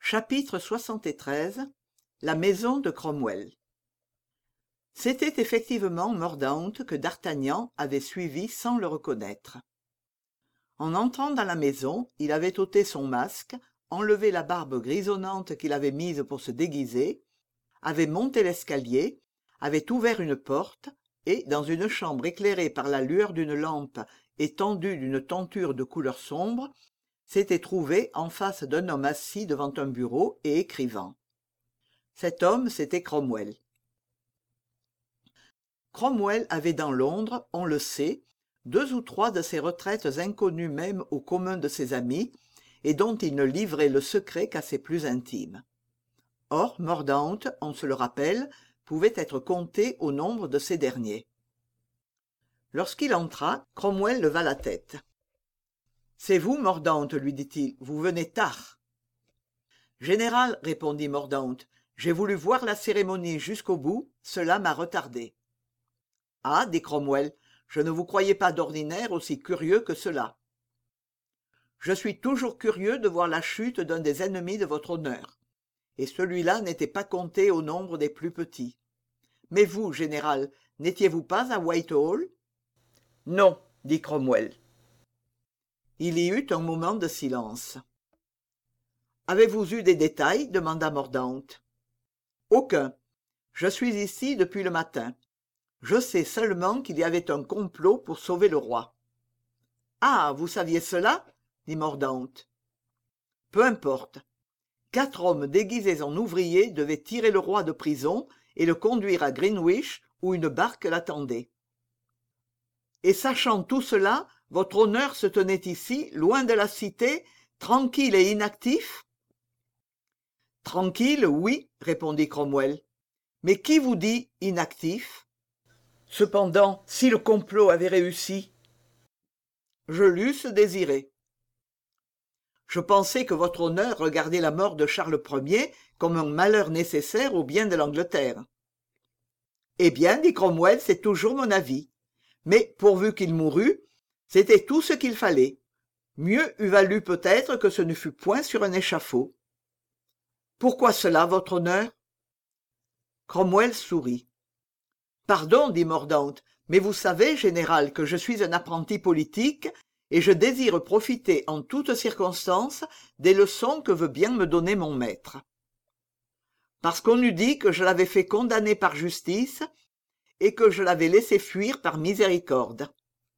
Chapitre 73. La maison de Cromwell. C'était effectivement Mordaunt que d'Artagnan avait suivi sans le reconnaître. En entrant dans la maison, il avait ôté son masque, enlevé la barbe grisonnante qu'il avait mise pour se déguiser, avait monté l'escalier, avait ouvert une porte, et, dans une chambre éclairée par la lueur d'une lampe et tendue d'une tenture de couleur sombre, s'était trouvé en face d'un homme assis devant un bureau et écrivant. Cet homme, c'était Cromwell. Cromwell avait dans Londres, on le sait, 2 ou 3 de ces retraites inconnues même au commun de ses amis, et dont il ne livrait le secret qu'à ses plus intimes. Or, Mordaunt, on se le rappelle, pouvait être compté au nombre de ces derniers. Lorsqu'il entra, Cromwell leva la tête. « C'est vous, Mordaunt, lui dit-il, vous venez tard. »« Général, répondit Mordaunt, j'ai voulu voir la cérémonie jusqu'au bout, cela m'a retardé. »« Ah, dit Cromwell, je ne vous croyais pas d'ordinaire aussi curieux que cela. »« Je suis toujours curieux de voir la chute d'un des ennemis de votre honneur, et celui-là n'était pas compté au nombre des plus petits. Mais vous, général, n'étiez-vous pas à Whitehall ?»« Non, dit Cromwell. » Il y eut un moment de silence. « Avez-vous eu des détails ?» demanda Mordaunt. « Aucun. Je suis ici depuis le matin. Je sais seulement qu'il y avait un complot pour sauver le roi. »« Ah, vous saviez cela ?» dit Mordaunt. « Peu importe. 4 hommes déguisés en ouvriers devaient tirer le roi de prison et le conduire à Greenwich où une barque l'attendait. Et sachant tout cela, votre honneur se tenait ici, loin de la cité, tranquille et inactif ? » « Tranquille, oui, répondit Cromwell. Mais qui vous dit inactif ? Cependant, si le complot avait réussi ? Je l'eusse désiré. Je pensais que votre honneur regardait la mort de Charles Ier comme un malheur nécessaire au bien de l'Angleterre. Eh bien, dit Cromwell, c'est toujours mon avis. Mais pourvu qu'il mourût, c'était tout ce qu'il fallait. Mieux eût valu peut-être que ce ne fût point sur un échafaud. Pourquoi cela, votre honneur ? Cromwell sourit. Pardon, dit Mordaunt, mais vous savez, général, que je suis un apprenti politique et je désire profiter en toutes circonstances des leçons que veut bien me donner mon maître. Parce qu'on eût dit que je l'avais fait condamner par justice et que je l'avais laissé fuir par miséricorde.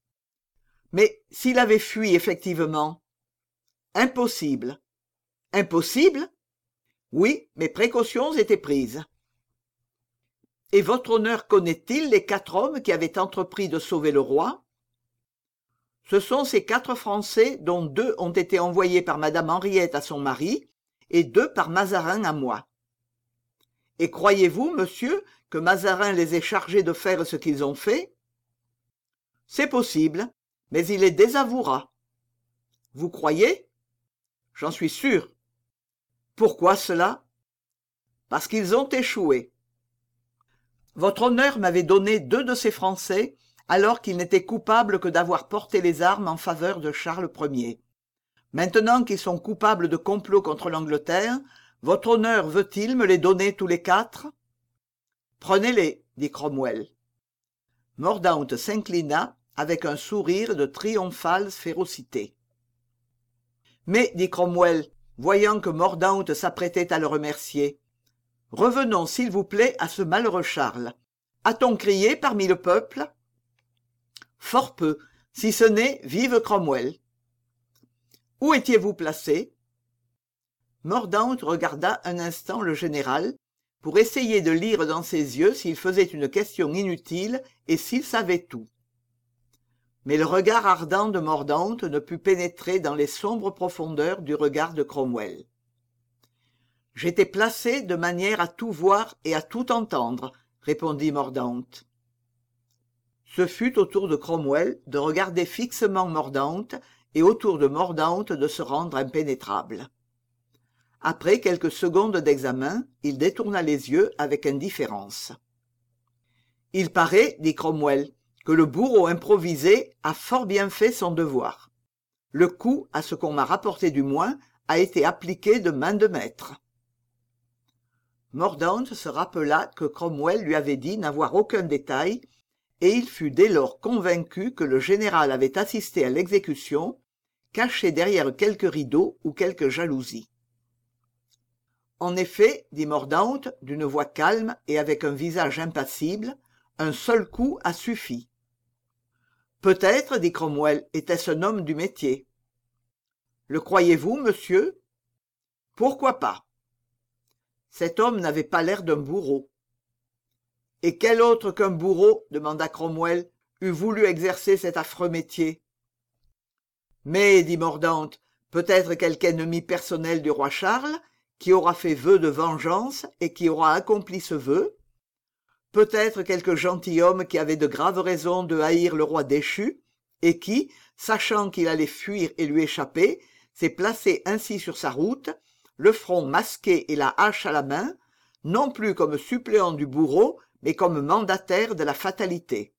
Mais s'il avait fui effectivement ? Impossible. Impossible ? Oui, mes précautions étaient prises. Et votre honneur connaît-il les 4 hommes qui avaient entrepris de sauver le roi ? Ce sont ces 4 Français dont 2 ont été envoyés par madame Henriette à son mari et 2 par Mazarin à moi. Et croyez-vous, monsieur, que Mazarin les ait chargés de faire ce qu'ils ont fait ? C'est possible, mais il les désavouera. Vous croyez ? J'en suis sûr. Pourquoi cela ? Parce qu'ils ont échoué. Votre honneur m'avait donné 2 de ces Français, alors qu'ils n'étaient coupables que d'avoir porté les armes en faveur de Charles Ier. Maintenant qu'ils sont coupables de complot contre l'Angleterre, votre honneur veut-il me les donner tous les 4 ? Prenez-les, dit Cromwell. Mordaunt s'inclina avec un sourire de triomphale férocité. Mais, dit Cromwell, voyant que Mordaunt s'apprêtait à le remercier, revenons, s'il vous plaît, à ce malheureux Charles. A-t-on crié parmi le peuple ? Fort peu, si ce n'est « Vive Cromwell ». Où étiez-vous placé ? Mordaunt regarda un instant le général pour essayer de lire dans ses yeux s'il faisait une question inutile et s'il savait tout. Mais le regard ardent de Mordaunt ne put pénétrer dans les sombres profondeurs du regard de Cromwell. « J'étais placé de manière à tout voir et à tout entendre, » répondit Mordaunt. Ce fut au tour de Cromwell de regarder fixement Mordaunt et au tour de Mordaunt de se rendre impénétrable. Après quelques secondes d'examen, il détourna les yeux avec indifférence. « Il paraît, dit Cromwell, que le bourreau improvisé a fort bien fait son devoir. Le coup, à ce qu'on m'a rapporté du moins, a été appliquée de main de maître. Mordaunt se rappela que Cromwell lui avait dit n'avoir aucun détail, et il fut dès lors convaincu que le général avait assisté à l'exécution, caché derrière quelques rideaux ou quelques jalousies. En effet, dit Mordaunt, d'une voix calme et avec un visage impassible, un seul coup a suffi. Peut-être, dit Cromwell, était-ce un homme du métier. Le croyez-vous, monsieur? Pourquoi pas? Cet homme n'avait pas l'air d'un bourreau. Et quel autre qu'un bourreau, demanda Cromwell, eût voulu exercer cet affreux métier? Mais, dit Mordaunt, peut-être quelque ennemi personnel du roi Charles, qui aura fait vœu de vengeance et qui aura accompli ce vœu? Peut-être quelque gentilhomme qui avait de graves raisons de haïr le roi déchu, et qui, sachant qu'il allait fuir et lui échapper, s'est placé ainsi sur sa route, le front masqué et la hache à la main, non plus comme suppléant du bourreau, mais comme mandataire de la fatalité.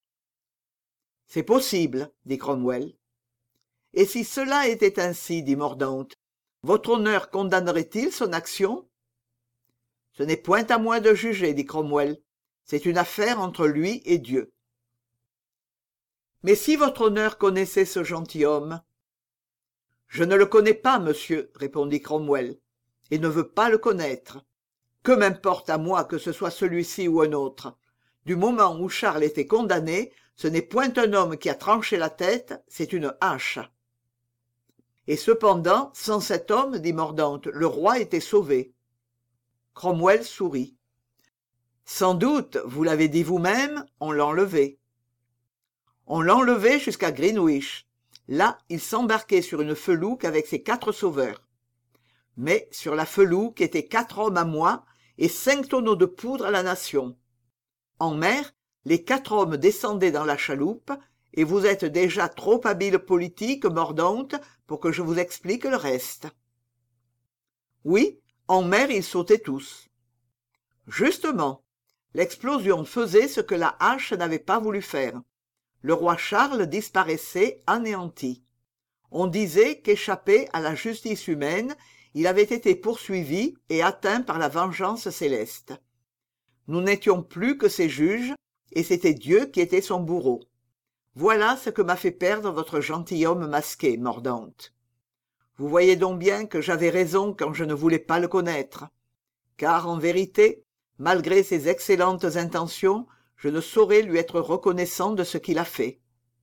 C'est possible, dit Cromwell. Et si cela était ainsi, dit Mordaunt, votre honneur condamnerait-il son action? Ce n'est point à moi de juger, dit Cromwell. C'est une affaire entre lui et Dieu. Mais si votre honneur connaissait ce gentilhomme? Je ne le connais pas, monsieur, répondit Cromwell, et ne veux pas le connaître. Que m'importe à moi que ce soit celui-ci ou un autre? Du moment où Charles était condamné, ce n'est point un homme qui a tranché la tête, c'est une hache. Et cependant, sans cet homme, dit Mordaunt, le roi était sauvé. Cromwell sourit. Sans doute, vous l'avez dit vous-même, on l'a enlevé. On l'a enlevé jusqu'à Greenwich. Là, il s'embarquait sur une felouque avec ses 4 sauveurs. Mais sur la felouque étaient 4 hommes à moi et 5 tonneaux de poudre à la nation. En mer, les 4 hommes descendaient dans la chaloupe, et vous êtes déjà trop habile politique, Mordaunt, pour que je vous explique le reste. Oui, en mer ils sautaient tous. Justement, l'explosion faisait ce que la hache n'avait pas voulu faire. Le roi Charles disparaissait anéanti. On disait qu'échappé à la justice humaine, il avait été poursuivi et atteint par la vengeance céleste. Nous n'étions plus que ses juges, et c'était Dieu qui était son bourreau. Voilà ce que m'a fait perdre votre gentilhomme masqué, Mordaunt. Vous voyez donc bien que j'avais raison quand je ne voulais pas le connaître. Car, en vérité, malgré ses excellentes intentions, je ne saurais lui être reconnaissant de ce qu'il a fait.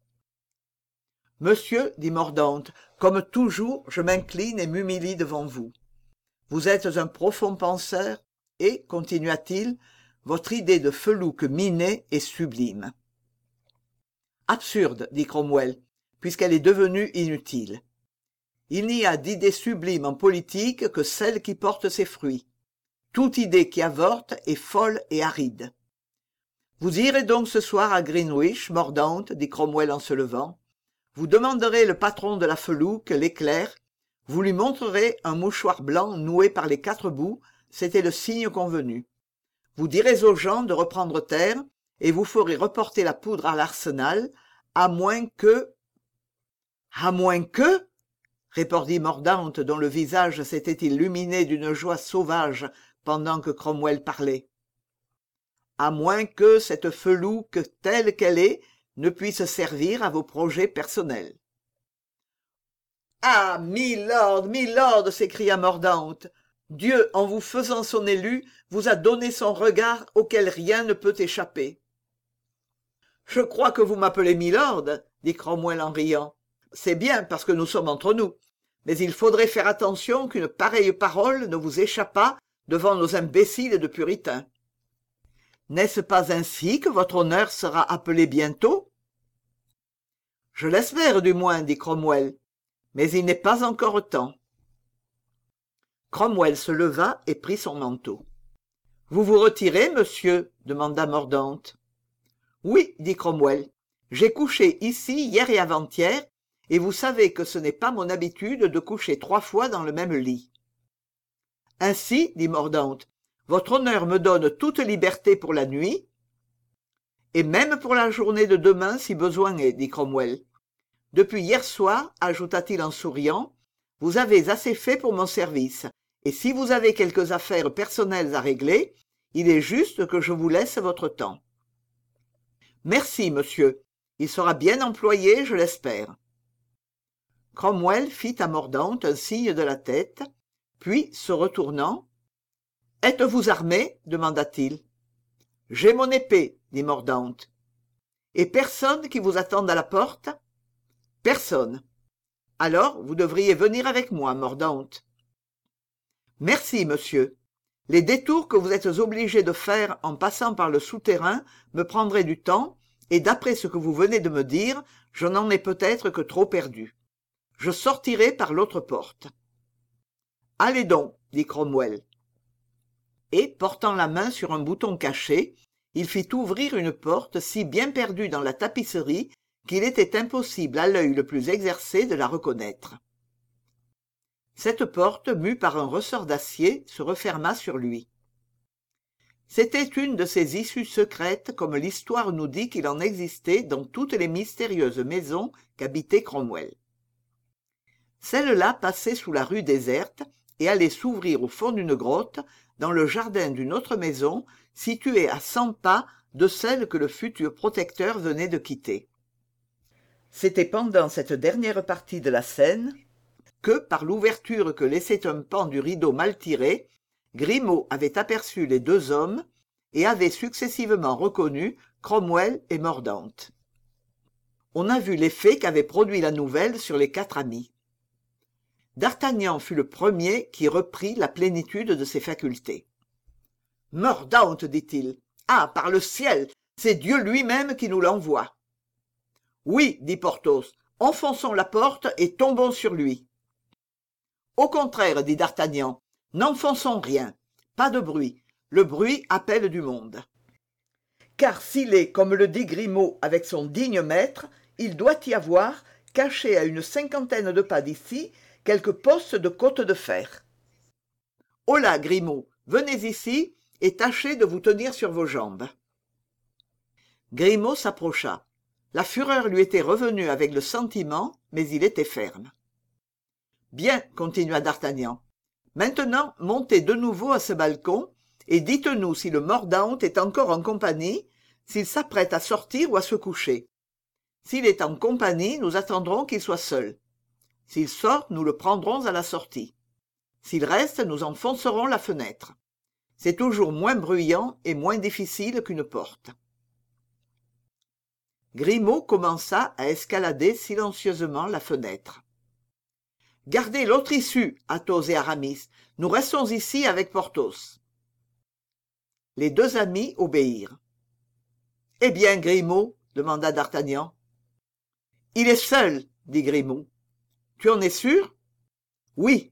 Monsieur, dit Mordaunt, comme toujours, je m'incline et m'humilie devant vous. Vous êtes un profond penseur, et, continua-t-il, votre idée de felouque minée est sublime. Absurde, dit Cromwell, puisqu'elle est devenue inutile. Il n'y a d'idée sublime en politique que celle qui porte ses fruits. Toute idée qui avorte est folle et aride. Vous irez donc ce soir à Greenwich, Mordaunt, dit Cromwell en se levant. Vous demanderez le patron de la felouque, l'éclair. Vous lui montrerez un mouchoir blanc noué par les 4 bouts, c'était le signe convenu. Vous direz aux gens de reprendre terre, et vous ferez reporter la poudre à l'arsenal, à moins que... À moins que... répondit Mordaunt, dont le visage s'était illuminé d'une joie sauvage pendant que Cromwell parlait. À moins que cette felouque telle qu'elle est ne puisse servir à vos projets personnels. « Ah, milord, milord !» s'écria Mordaunt. « Dieu, en vous faisant son élu, vous a donné son regard auquel rien ne peut échapper. »« Je crois que vous m'appelez milord, » dit Cromwell en riant. « C'est bien parce que nous sommes entre nous. Mais il faudrait faire attention qu'une pareille parole ne vous échappât devant nos imbéciles de puritains. N'est-ce pas ainsi que votre honneur sera appelé bientôt? »« Je l'espère du moins, » dit Cromwell, « mais il n'est pas encore temps. » Cromwell se leva et prit son manteau. « Vous vous retirez, monsieur ?» demanda Mordaunt. « Oui, » dit Cromwell, « j'ai couché ici hier et avant-hier, et vous savez que ce n'est pas mon habitude de coucher 3 fois dans le même lit. »« Ainsi, » dit Mordaunt, « votre honneur me donne toute liberté pour la nuit. »« Et même pour la journée de demain, si besoin est, » dit Cromwell. « Depuis hier soir, ajouta-t-il en souriant, Vous avez assez fait pour mon service, et si vous avez quelques affaires personnelles à régler, il est juste que je vous laisse votre temps. Merci, monsieur. Il sera bien employé, je l'espère. Cromwell fit à Mordaunt un signe de la tête, puis, se retournant, « Êtes-vous armé ?» demanda-t-il. « J'ai mon épée, » dit Mordaunt. « Et personne qui vous attende à la porte ?»« Personne. »« Alors, vous devriez venir avec moi, Mordaunt. »« Merci, monsieur. Les détours que vous êtes obligé de faire en passant par le souterrain me prendraient du temps, et d'après ce que vous venez de me dire, je n'en ai peut-être que trop perdu. Je sortirai par l'autre porte. »« Allez donc, » dit Cromwell. Et, portant la main sur un bouton caché, il fit ouvrir une porte si bien perdue dans la tapisserie qu'il était impossible à l'œil le plus exercé de la reconnaître. Cette porte, mue par un ressort d'acier, se referma sur lui. C'était une de ces issues secrètes comme l'histoire nous dit qu'il en existait dans toutes les mystérieuses maisons qu'habitait Cromwell. Celle-là passait sous la rue déserte et allait s'ouvrir au fond d'une grotte dans le jardin d'une autre maison située à 100 pas de celle que le futur protecteur venait de quitter. C'était pendant cette dernière partie de la scène que, par l'ouverture que laissait un pan du rideau mal tiré, Grimaud avait aperçu les deux hommes et avait successivement reconnu Cromwell et Mordaunt. On a vu l'effet qu'avait produit la nouvelle sur les quatre amis. D'Artagnan fut le premier qui reprit la plénitude de ses facultés. « Mordaunt, dit-il, ah, par le ciel, c'est Dieu lui-même qui nous l'envoie. »« Oui, dit Porthos, enfonçons la porte et tombons sur lui. »« Au contraire, dit D'Artagnan, n'enfonçons rien, pas de bruit, le bruit appelle du monde. Car s'il est, comme le dit Grimaud avec son digne maître, il doit y avoir, caché à une 50aine de pas d'ici, quelques postes de côte de fer. Holà, Grimaud, venez ici et tâchez de vous tenir sur vos jambes. » Grimaud s'approcha. La fureur lui était revenue avec le sentiment, mais il était ferme. « Bien, continua D'Artagnan. Maintenant, montez de nouveau à ce balcon et dites-nous si le Mordaunt est encore en compagnie, s'il s'apprête à sortir ou à se coucher. S'il est en compagnie, nous attendrons qu'il soit seul. S'il sort, nous le prendrons à la sortie. S'il reste, nous enfoncerons la fenêtre. C'est toujours moins bruyant et moins difficile qu'une porte. » Grimaud commença à escalader silencieusement la fenêtre. « Gardez l'autre issue, Athos et Aramis. Nous restons ici avec Porthos. » Les deux amis obéirent. « Eh bien, Grimaud ?» demanda D'Artagnan. « Il est seul, » dit Grimaud. « Tu en es sûr ? » ?»« Oui. »«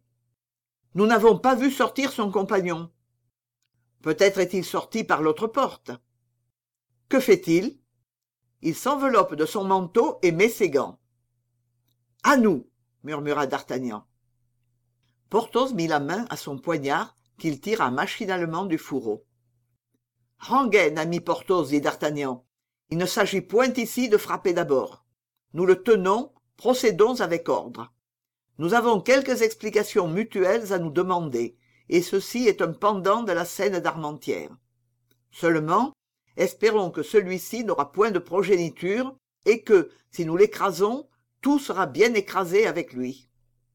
Nous n'avons pas vu sortir son compagnon. »« Peut-être est-il sorti par l'autre porte. »« Que fait-il ? » ?»« Il s'enveloppe de son manteau et met ses gants. »« À nous !» murmura D'Artagnan. Porthos mit la main à son poignard qu'il tira machinalement du fourreau. « Rengaine, ami Porthos, dit D'Artagnan. Il ne s'agit point ici de frapper d'abord. Nous le tenons, procédons avec ordre. Nous avons quelques explications mutuelles à nous demander, et ceci est un pendant de la scène d'Armentières. Seulement, espérons que celui-ci n'aura point de progéniture, et que, si nous l'écrasons, tout sera bien écrasé avec lui. »«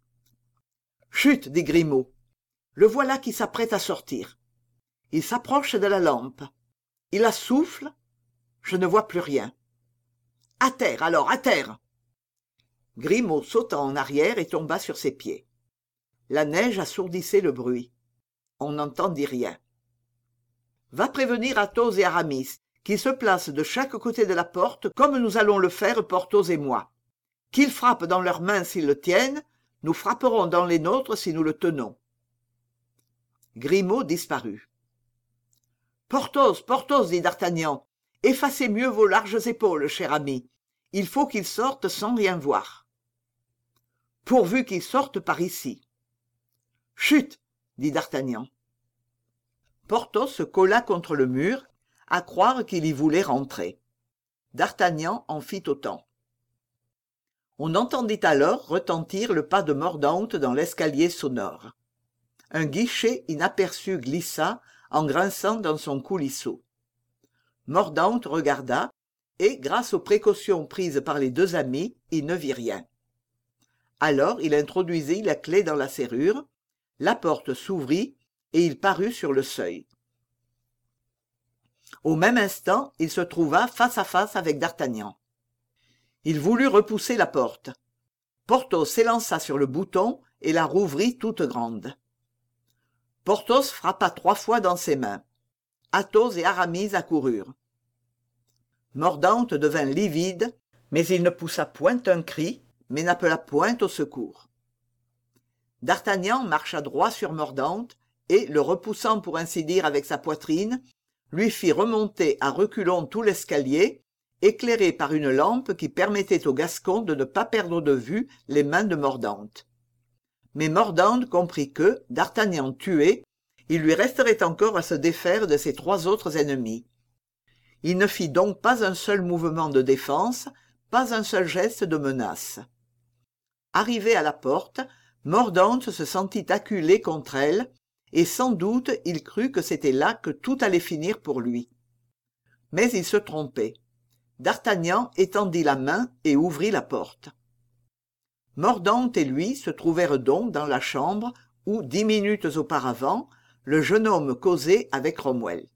Chut, dit Grimaud. Le voilà qui s'apprête à sortir. Il s'approche de la lampe. Il la souffle. Je ne vois plus rien. À terre, alors, à terre !» Grimaud sauta en arrière et tomba sur ses pieds. La neige assourdissait le bruit. On n'entendit rien. « Va prévenir Athos et Aramis, qu'ils se placent de chaque côté de la porte, comme nous allons le faire Porthos et moi. Qu'ils frappent dans leurs mains s'ils le tiennent, nous frapperons dans les nôtres si nous le tenons. » Grimaud disparut. « Porthos, Porthos, dit D'Artagnan, effacez mieux vos larges épaules, cher ami. Il faut qu'il sorte sans rien voir. »« Pourvu qu'il sorte par ici. »« Chut !» dit D'Artagnan. Porthos se colla contre le mur, à croire qu'il y voulait rentrer. D'Artagnan en fit autant. On entendit alors retentir le pas de Mordaunt dans l'escalier sonore. Un guichet inaperçu glissa en grinçant dans son coulisseau. Mordaunt regarda, et, grâce aux précautions prises par les deux amis, il ne vit rien. Alors il introduisit la clef dans la serrure, la porte s'ouvrit, et il parut sur le seuil. Au même instant, il se trouva face à face avec d'Artagnan. Il voulut repousser la porte. Porthos s'élança sur le bouton et la rouvrit toute grande. Porthos frappa 3 fois dans ses mains. Athos et Aramis accoururent. Mordaunt devint livide, mais il ne poussa point un cri, mais n'appela point au secours. D'Artagnan marcha droit sur Mordaunt et, le repoussant pour ainsi dire avec sa poitrine, lui fit remonter à reculons tout l'escalier, éclairé par une lampe qui permettait au Gascon de ne pas perdre de vue les mains de Mordaunt. Mais Mordaunt comprit que, d'Artagnan tué, il lui resterait encore à se défaire de ses 3 autres ennemis. Il ne fit donc pas un seul mouvement de défense, pas un seul geste de menace. Arrivé à la porte, Mordaunt se sentit acculé contre elle, et sans doute il crut que c'était là que tout allait finir pour lui. Mais il se trompait. D'Artagnan étendit la main et ouvrit la porte. Mordaunt et lui se trouvèrent donc dans la chambre où, 10 minutes auparavant, le jeune homme causait avec Cromwell.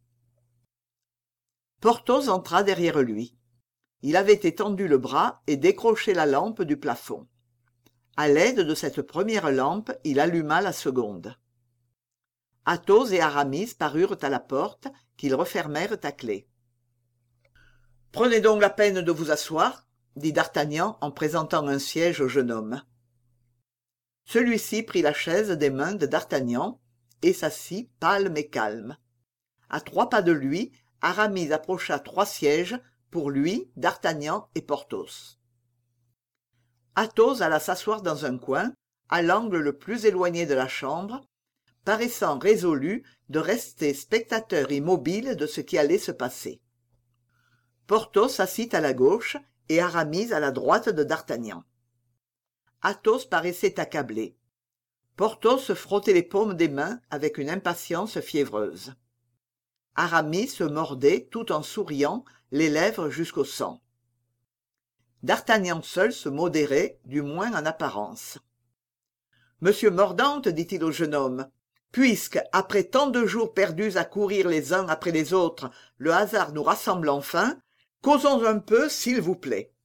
Porthos entra derrière lui. Il avait étendu le bras et décroché la lampe du plafond. À l'aide de cette première lampe, il alluma la seconde. Athos et Aramis parurent à la porte, qu'ils refermèrent à clef. « Prenez donc la peine de vous asseoir, » dit d'Artagnan en présentant un siège au jeune homme. Celui-ci prit la chaise des mains de d'Artagnan et s'assit pâle mais calme. À 3 pas de lui, Aramis approcha 3 sièges, pour lui, d'Artagnan et Porthos. Athos alla s'asseoir dans un coin, à l'angle le plus éloigné de la chambre, paraissant résolu de rester spectateur immobile de ce qui allait se passer. Porthos s'assit à la gauche et Aramis à la droite de d'Artagnan. Athos paraissait accablé. Porthos frottait les paumes des mains avec une impatience fiévreuse. Aramis se mordait, tout en souriant, les lèvres jusqu'au sang. D'Artagnan seul se modérait, du moins en apparence. « Monsieur Mordaunt, dit-il au jeune homme, puisque, après tant de jours perdus à courir les uns après les autres, le hasard nous rassemble enfin, causons un peu, s'il vous plaît.